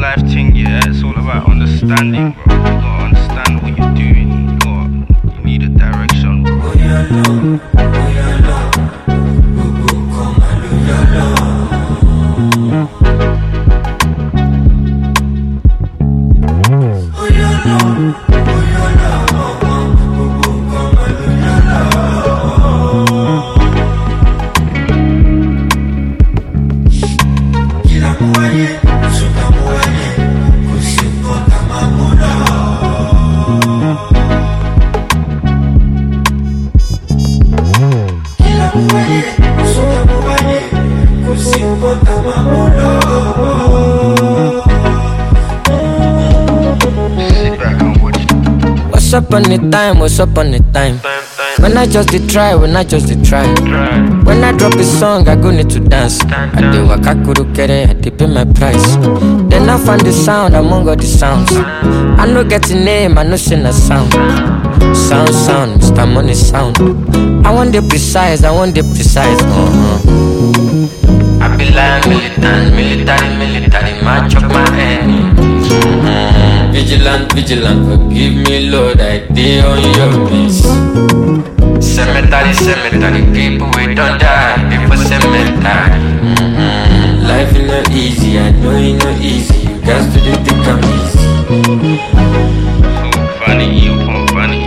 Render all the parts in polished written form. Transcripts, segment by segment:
life thing, yeah. It's all about understanding, bro. You gotta understand what you're doing. You need a direction, bro. What's up on the time? What's up on the time? When I just did try, when I just did try. When I drop a song, I go need to dance. I do waka kuru kere, I dey pay my price. Then I find the sound among all the sounds. I no get a name, I no sing a sound. Sound, Mr. Money sound. I want the precise, I want the precise. I be like military, match up my head. Vigilant, forgive me, Lord, I did on your place. Cemetery, people we don't die before cemetery. Life is not easy, I know it's not easy. You guys do the think I'm easy. Funny, you pump funny.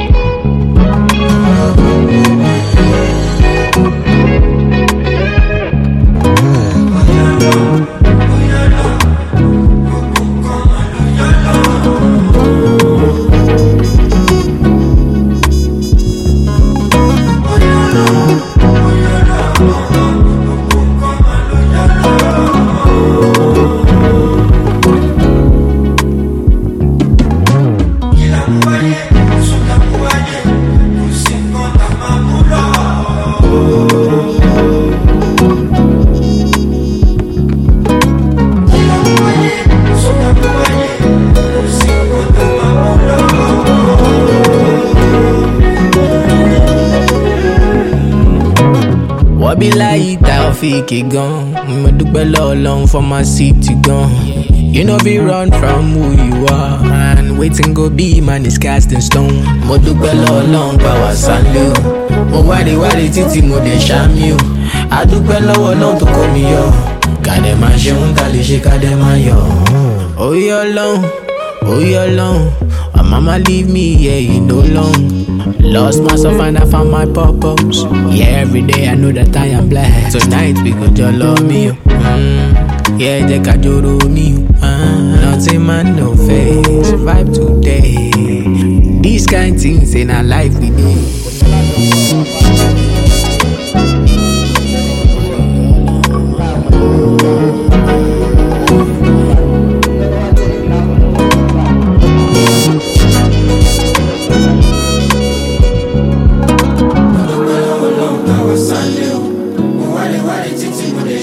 Be like Taofik gone. Mo dúpẹ́ lọ́wọ́ Ọlọ́run for my city gone. You know be run from who you are, and waiting go be man is casting stone. Mo dúpẹ́ lọ́wọ́ Ọlọ́run pa wá sálẹ̀ o. Mo wádìí títí mo dẹ̀ ṣàmì o. A dúpẹ́ lọ́wọ́ Ọlọ́run tó kó mi yọ. Kàdé máa ṣe ń ta lè ṣe kàdé máa yọ. Oyè Ọlọ́run, my mama leave me here, you know long. Lost myself and I found my purpose. Yeah, every day I know that I am blessed. Tonight we go jolly me. Yeah, they can joro me. Nothing man, no face. Survive today. These kind things in our life we do.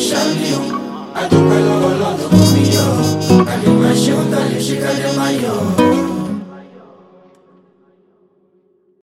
I don't know what I'm doing. I don't know what I'm doing.